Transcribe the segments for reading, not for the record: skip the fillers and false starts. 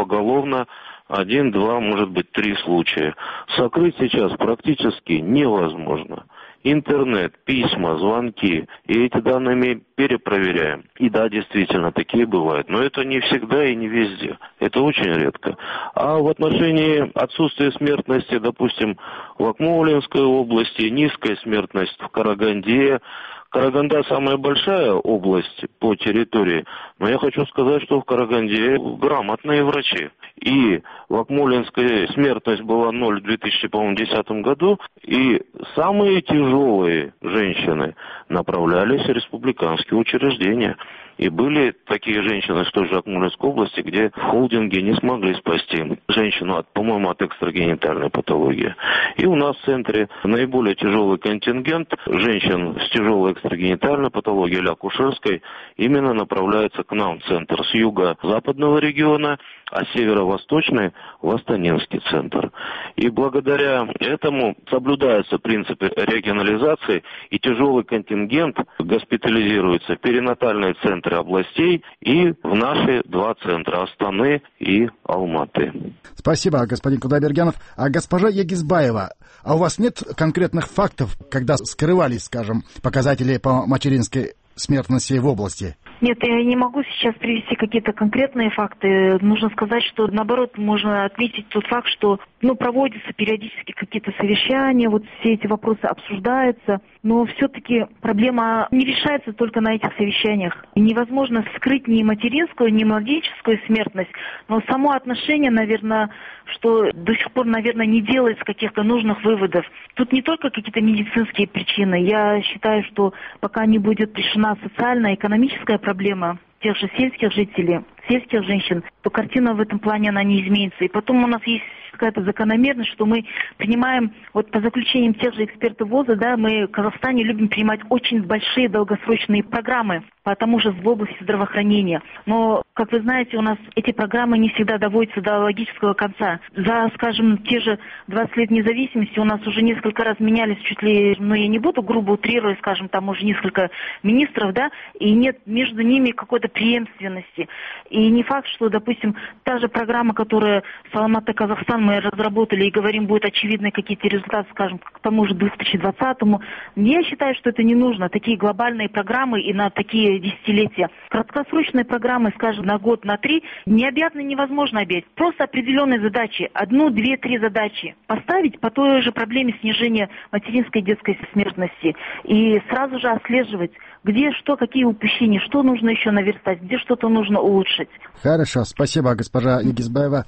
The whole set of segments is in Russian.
поголовно 1, 2, может быть 3 случая. Сокрыть сейчас практически невозможно. Интернет, письма, звонки, и эти данные мы перепроверяем. И да, действительно, такие бывают. Но это не всегда и не везде. Это очень редко. А в отношении отсутствия смертности, допустим, в Акмолинской области, низкая смертность в Караганде. Караганда самая большая область по территории, но я хочу сказать, что в Караганде грамотные врачи. И в Акмолинской смертность была 0 в 2010 году, и самые тяжелые женщины направлялись в республиканские учреждения. И были такие женщины в той же Акмолинской области, где в холдинге не смогли спасти женщину, по-моему, от экстрагенитальной патологии. И у нас в центре наиболее тяжелый контингент женщин с тяжелой экстрагенитальной патологией или акушерской именно направляется к нам в центр с юго-западного региона, а северо-восточный в Астанинский центр. И благодаря этому соблюдаются принципы регионализации, и тяжелый контингент госпитализируется в перинатальные центры областей и в наши 2 центра Астаны и Алматы. Спасибо, господин Кудайбергенов. А госпожа Егизбаева, а у вас нет конкретных фактов, когда скрывались, скажем, показатели по материнской смертности в области? Нет, я не могу сейчас привести какие-то конкретные факты. Нужно сказать, что наоборот можно отметить тот факт, что проводятся периодически какие-то совещания, вот все эти вопросы обсуждаются, но все-таки проблема не решается только на этих совещаниях. И невозможно скрыть ни материнскую, ни младенческую смертность, но само отношение, наверное, что до сих пор, наверное, не делается каких-то нужных выводов. Тут не только какие-то медицинские причины. Я считаю, что пока не будет решена социальная, экономическая проблема тех же сельских жителей, сельских женщин, то картина в этом плане она не изменится. И потом у нас есть какая-то закономерность, что мы принимаем, вот по заключениям тех же экспертов ВОЗа, мы в Казахстане любим принимать очень большие долгосрочные программы по тому же в области здравоохранения. Но, как вы знаете, у нас эти программы не всегда доводятся до логического конца. За, скажем, те же 20 лет независимости у нас уже несколько раз менялись чуть ли, я не буду грубо утрировать, скажем, там уже несколько министров, и нет между ними какой-то преемственности. И не факт, что, допустим, та же программа, которая с Алматы Казахстан мы разработали и говорим, будет очевидны какие-то результаты, скажем, к тому же 2020-му. Я считаю, что это не нужно. Такие глобальные программы и на такие десятилетия. Краткосрочные программы, скажем, на год, на 3, необъятно невозможно объять. Просто определенные задачи, 1, 2, 3 задачи поставить по той же проблеме снижения материнской и детской смертности. И сразу же отслеживать, где что, какие упущения, что нужно еще наверстать, где что-то нужно улучшить. Хорошо, спасибо, госпожа Егизбаева.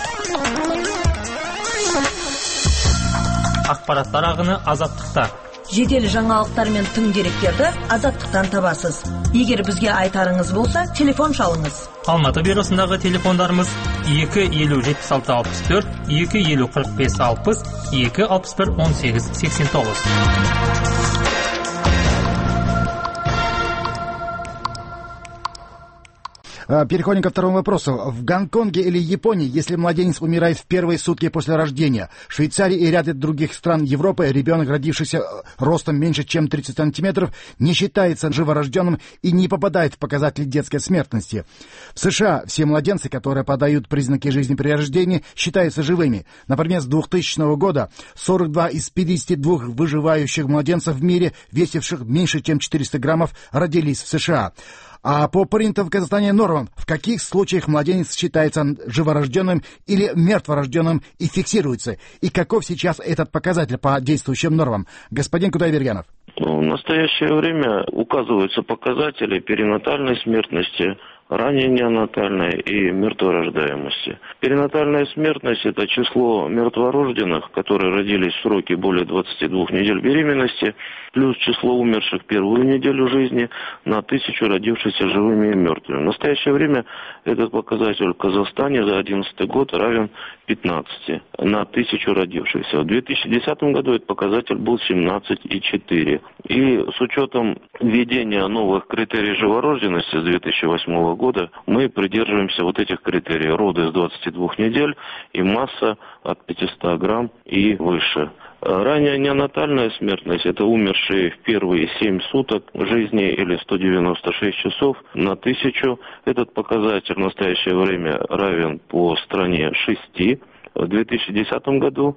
Ақпараттар ағыны Азаттықта. Жедел жаңалықтар мен тың деректерді Азаттықтан табасыз. Егер бізге айтарыңыз болса, телефон шалыңыз. Алматы бюросындағы телефондарымыз 250-76-64, 250-45-60, 261-18-89. Переходим ко второму вопросу. В Гонконге или Японии, если младенец умирает в первые сутки после рождения, в Швейцарии и ряде других стран Европы ребенок, родившийся ростом меньше, чем 30 сантиметров, не считается живорожденным и не попадает в показатели детской смертности. В США все младенцы, которые подают признаки жизни при рождении, считаются живыми. Например, с 2000 года 42 из 52 выживающих младенцев в мире, весивших меньше, чем 400 граммов, родились в США. А по принятым в Казахстане нормам, в каких случаях младенец считается живорожденным или мертворожденным и фиксируется? И каков сейчас этот показатель по действующим нормам? Господин Кудайбергенов. В настоящее время указываются показатели перинатальной смертности, ранее неонатальной и мертворождаемости. Перинатальная смертность – это число мертворожденных, которые родились в сроке более 22 недель беременности, плюс число умерших первую неделю жизни на 1000 родившихся живыми и мертвыми. В настоящее время этот показатель в Казахстане за 2011 год равен 15 на 1000 родившихся. В 2010 году этот показатель был 17,4. И с учетом введения новых критериев живорожденности с 2008 года мы придерживаемся вот этих критериев: роды с 22 недель и масса от 500 грамм и выше. Ранняя неонатальная смертность – это умершие в первые 7 суток жизни или 196 часов на 1000. Этот показатель в настоящее время равен по стране 6. В 2010 году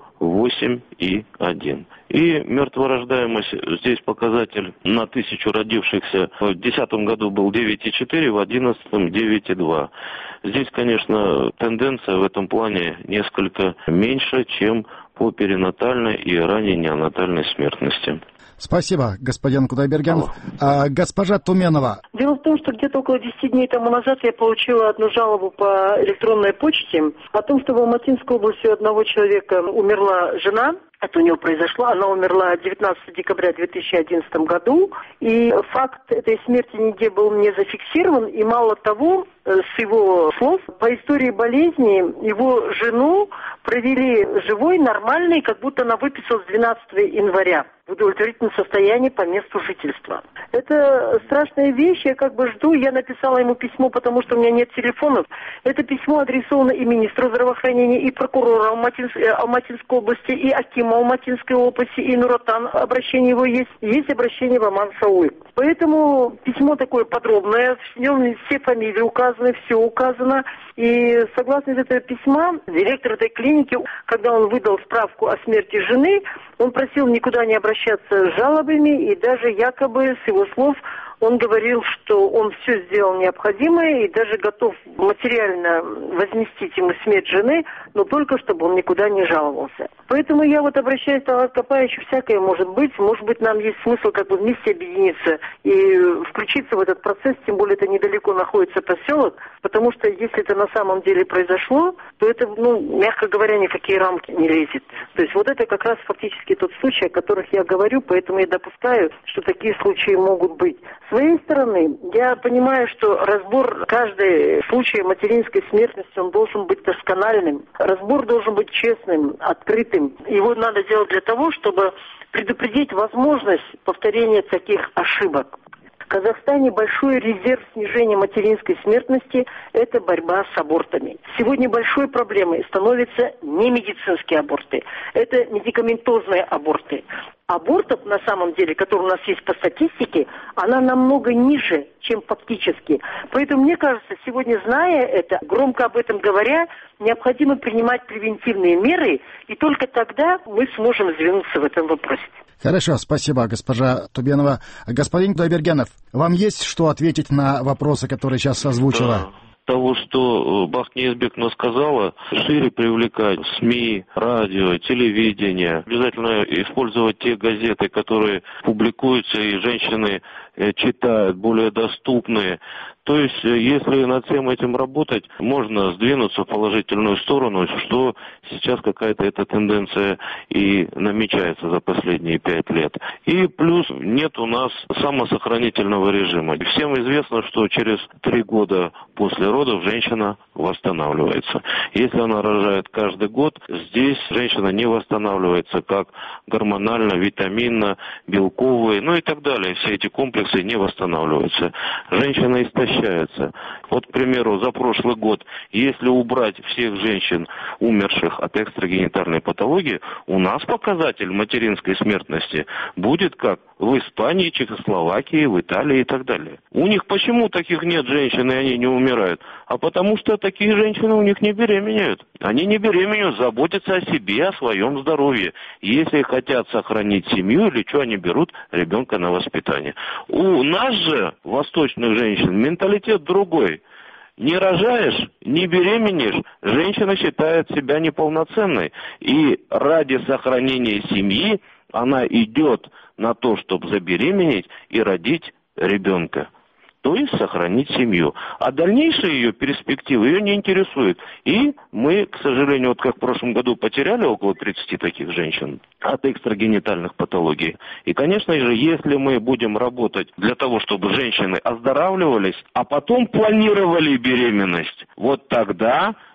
8,1. И мертворождаемость, здесь показатель на 1000 родившихся в 2010 году был 9,4, в 2011 9,2. Здесь, конечно, тенденция в этом плане несколько меньше, чем по перинатальной и ранней неонатальной смертности. Спасибо, господин Кудайбергенов. Госпожа Туменова. Дело в том, что где-то около 10 дней тому назад я получила одну жалобу по электронной почте о том, что в Алматинской области у одного человека умерла жена. Это у него произошло. Она умерла 19 декабря 2011 году. И факт этой смерти нигде был не зафиксирован. И мало того, с его слов, по истории болезни его жену провели живой, нормальной, как будто она выписалась 12 января в удовлетворительном состоянии по месту жительства. Это страшная вещь, я как бы жду. Я написала ему письмо, потому что у меня нет телефонов. Это письмо адресовано и министру здравоохранения, и прокурору Алматинской области, и акиму Алматинской области, и Нуротан. Обращение его есть. Есть обращение в Аман-Сауи. Поэтому письмо такое подробное, в нем все фамилии указаны, все указано. И согласно этого письма, директор этой клиники, когда он выдал справку о смерти жены, он просил никуда не обращаться с жалобами, и даже якобы, с его слов, он говорил, что он все сделал необходимое и даже готов материально возместить ему смерть жены, но только чтобы он никуда не жаловался. Поэтому я вот обращаюсь к Талгат Капаевичу, всякое может быть. Может быть, нам есть смысл как бы вместе объединиться и включиться в этот процесс, тем более это недалеко находится поселок, потому что если это на самом деле произошло, то это, мягко говоря, никакие рамки не лезет. То есть вот это как раз фактически тот случай, о которых я говорю, поэтому я допускаю, что такие случаи могут быть. С своей стороны, я понимаю, что разбор каждого случая материнской смертности, он должен быть доскональным. Разбор должен быть честным, открытым. Его надо делать для того, чтобы предупредить возможность повторения таких ошибок. В Казахстане большой резерв снижения материнской смертности – это борьба с абортами. Сегодня большой проблемой становятся не медицинские аборты, это медикаментозные аборты. Абортов, на самом деле, которые у нас есть по статистике, она намного ниже, чем фактически. Поэтому, мне кажется, сегодня, зная это, громко об этом говоря, необходимо принимать превентивные меры, и только тогда мы сможем сдвинуться в этом вопросе. Хорошо, спасибо, госпожа Тубенова. Господин Кудайбергенов, вам есть что ответить на вопросы, которые сейчас озвучила? Да. Того, что Бахтин Есбековна сказала, шире привлекать СМИ, радио, телевидение. Обязательно использовать те газеты, которые публикуются и женщины читают, более доступные. То есть, если над всем этим работать, можно сдвинуться в положительную сторону, что сейчас какая-то эта тенденция и намечается за последние 5 лет. И плюс нет у нас самосохранительного режима. Всем известно, что через 3 года после родов женщина восстанавливается. Если она рожает каждый год, здесь женщина не восстанавливается как гормонально, витаминно, белковые, и так далее. Все эти комплексы не восстанавливаются. Женщина истощается. Вот, к примеру, за прошлый год, если убрать всех женщин, умерших от экстрагенитальной патологии, у нас показатель материнской смертности будет как в Испании, Чехословакии, в Италии и так далее. У них почему таких нет женщин, и они не умирают? А потому что такие женщины у них не беременеют. Они не беременеют, заботятся о себе, о своем здоровье. Если хотят сохранить семью или что, они берут ребенка на воспитание. У нас же, восточных женщин, менталитет другой. Не рожаешь, не беременеешь, женщина считает себя неполноценной. И ради сохранения семьи она идет на то, чтобы забеременеть и родить ребенка. То есть сохранить семью. А дальнейшие ее перспективы ее не интересуют. И мы, к сожалению, вот как в прошлом году потеряли около 30 таких женщин от экстрагенитальных патологий. И, конечно же, если мы будем работать для того, чтобы женщины оздоравливались, а потом планировали беременность, вот тогда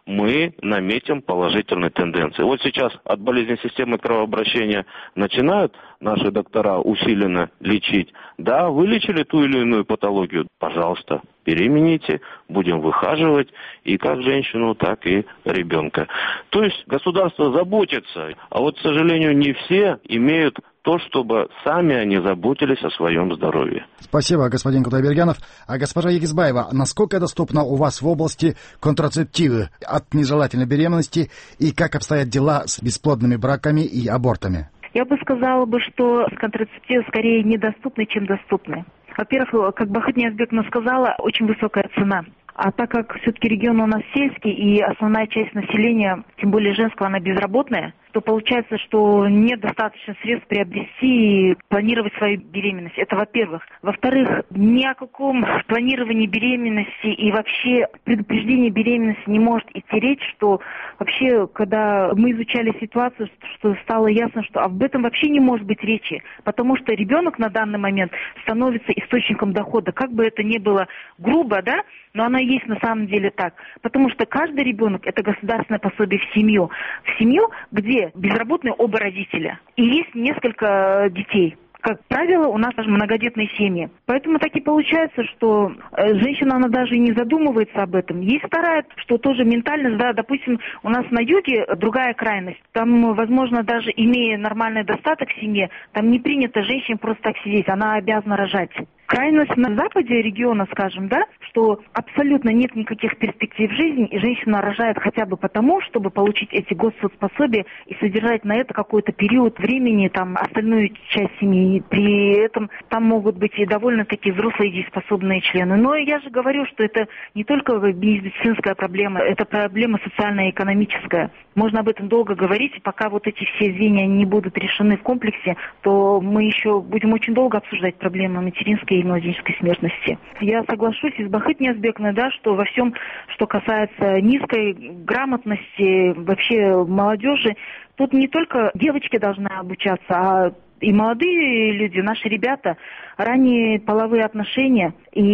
мы наметим положительные тенденции. Вот сейчас от болезни системы кровообращения начинают наши доктора усиленно лечить. Да, вылечили ту или иную патологию, пожалуйста, беременните, будем выхаживать и как женщину, так и ребенка. То есть государство заботится, а вот, к сожалению, не все имеют то, чтобы сами они заботились о своем здоровье. Спасибо, господин Кудайбергенов. А госпожа Егизбаева, насколько доступно у вас в области контрацептивы от нежелательной беременности и как обстоят дела с бесплодными браками и абортами? Я бы сказала, что контрацептивы скорее недоступны, чем доступны. Во-первых, как Бахыт Ниязбековна сказала, очень высокая цена. А так как все-таки регион у нас сельский и основная часть населения, тем более женского, она безработная, то получается, что нет достаточно средств приобрести и планировать свою беременность. Это во-первых. Во-вторых, ни о каком планировании беременности и вообще предупреждении беременности не может идти речь, что вообще, когда мы изучали ситуацию, что стало ясно, что об этом вообще не может быть речи, потому что ребенок на данный момент становится источником дохода. Как бы это ни было грубо, да, но оно есть на самом деле так. Потому что каждый ребенок – это государственное пособие в семью. В семью, где безработные оба родителя. И есть несколько детей. Как правило, у нас даже многодетные семьи. Поэтому так и получается, что женщина, она даже и не задумывается об этом. Есть вторая, что тоже ментальность, да, допустим, у нас на юге другая крайность. Там, возможно, даже имея нормальный достаток в семье, там не принято женщине просто так сидеть, она обязана рожать. Крайность на западе региона, скажем, да, что абсолютно нет никаких перспектив в жизни, и женщина рожает хотя бы потому, чтобы получить эти госсоцпособия и содержать на это какой-то период времени, там, остальную часть семьи. При этом там могут быть и довольно-таки взрослые дееспособные члены. Но я же говорю, что это не только медицинская проблема, это проблема социально-экономическая. Можно об этом долго говорить, и пока вот эти все звенья не будут решены в комплексе, то мы еще будем очень долго обсуждать проблемы материнской и младенческой смертности. Я соглашусь и с Бахыт Ниязбековной, да, что во всем, что касается низкой грамотности вообще молодежи, тут не только девочки должны обучаться, а и молодые люди, наши ребята, ранние половые отношения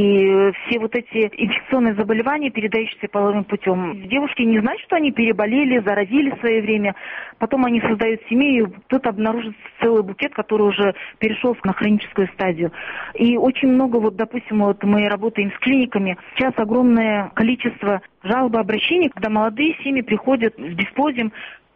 и все вот эти инфекционные заболевания, передающиеся половым путем. Девушки не знают, что они переболели, заразили в свое время. Потом они создают семью, и тут обнаружится целый букет, который уже перешел на хроническую стадию. И очень много, вот, допустим, вот мы работаем с клиниками. Сейчас огромное количество жалоб, обращений, когда молодые семьи приходят с бесплодием.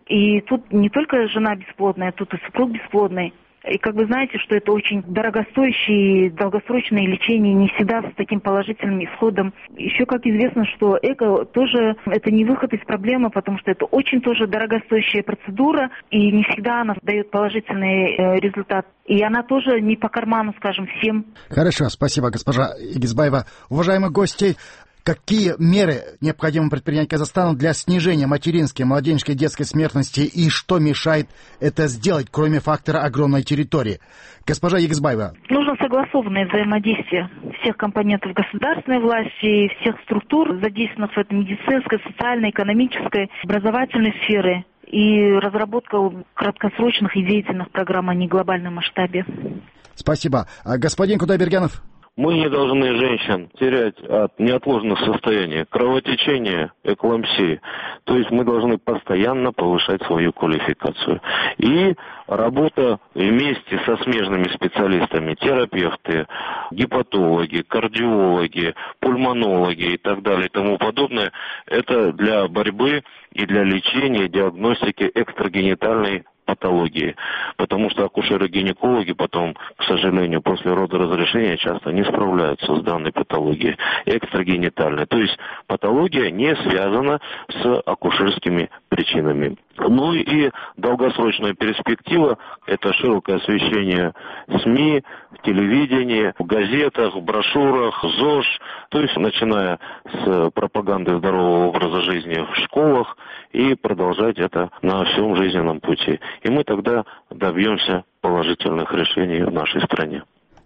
И тут не только жена бесплодная, тут и супруг бесплодный. И как вы знаете, что это очень дорогостоящее, долгосрочное лечение, не всегда с таким положительным исходом. Еще как известно, что ЭКО тоже это не выход из проблемы, потому что это очень тоже дорогостоящая процедура, и не всегда она дает положительный результат. И она тоже не по карману, скажем, всем. Хорошо, спасибо, госпожа Егизбаева. Уважаемые гости, какие меры необходимо предпринять Казахстану для снижения материнской, младенческой, детской смертности и что мешает это сделать, кроме фактора огромной территории? Госпожа Егизбаева. Нужно согласованное взаимодействие всех компонентов государственной власти, всех структур, задействованных в этой медицинской, социальной, экономической, образовательной сфере и разработка краткосрочных и деятельных программ, а не глобальном масштабе. Спасибо. Господин Кудайбергенов. Мы не должны женщин терять от неотложных состояний, кровотечения, эклампсии. То есть мы должны постоянно повышать свою квалификацию. И работа вместе со смежными специалистами, терапевты, гепатологи, кардиологи, пульмонологи и так далее и тому подобное, это для борьбы и для лечения, диагностики экстрагенитальной патологии, потому что акушеры-гинекологи потом, к сожалению, после родоразрешения часто не справляются с данной патологией экстрагенитальной. То есть патология не связана с акушерскими причинами. Ну и долгосрочная перспектива – это широкое освещение СМИ, в телевидении, в газетах, в брошюрах, ЗОЖ, то есть начиная с пропаганды здорового образа жизни в школах и продолжать это на всем жизненном пути. И мы тогда добьемся положительных решений в нашей стране.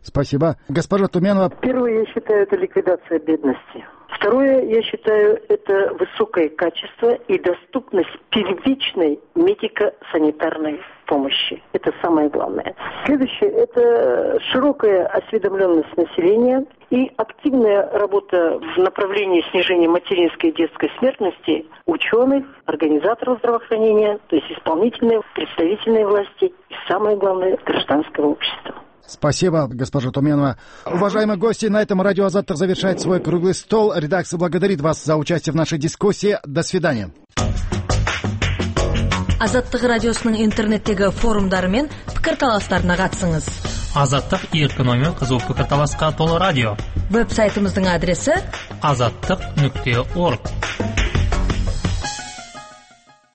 Спасибо. Госпожа Туменова. Первое, я считаю, это ликвидация бедности. Второе, я считаю, это высокое качество и доступность первичной медико-санитарной помощи. Это самое главное. Следующее, это широкая осведомленность населения и активная работа в направлении снижения материнской и детской смертности ученых, организаторов здравоохранения, то есть исполнительной, представительной власти и, самое главное, гражданского общества. Спасибо, госпожа Туменова. Уважаемые гости, на этом радио «Азаттык» завершает свой круглый стол. Редакция благодарит вас за участие в нашей дискуссии. До свидания. Азаттык радиосунун интернеттеги форумдары мен пикирталастарына катысыңыз. Азаттык эркин ой менен кызуу пикирталаска толуу радио. Веб-сайтымыздын адреси azattik.org.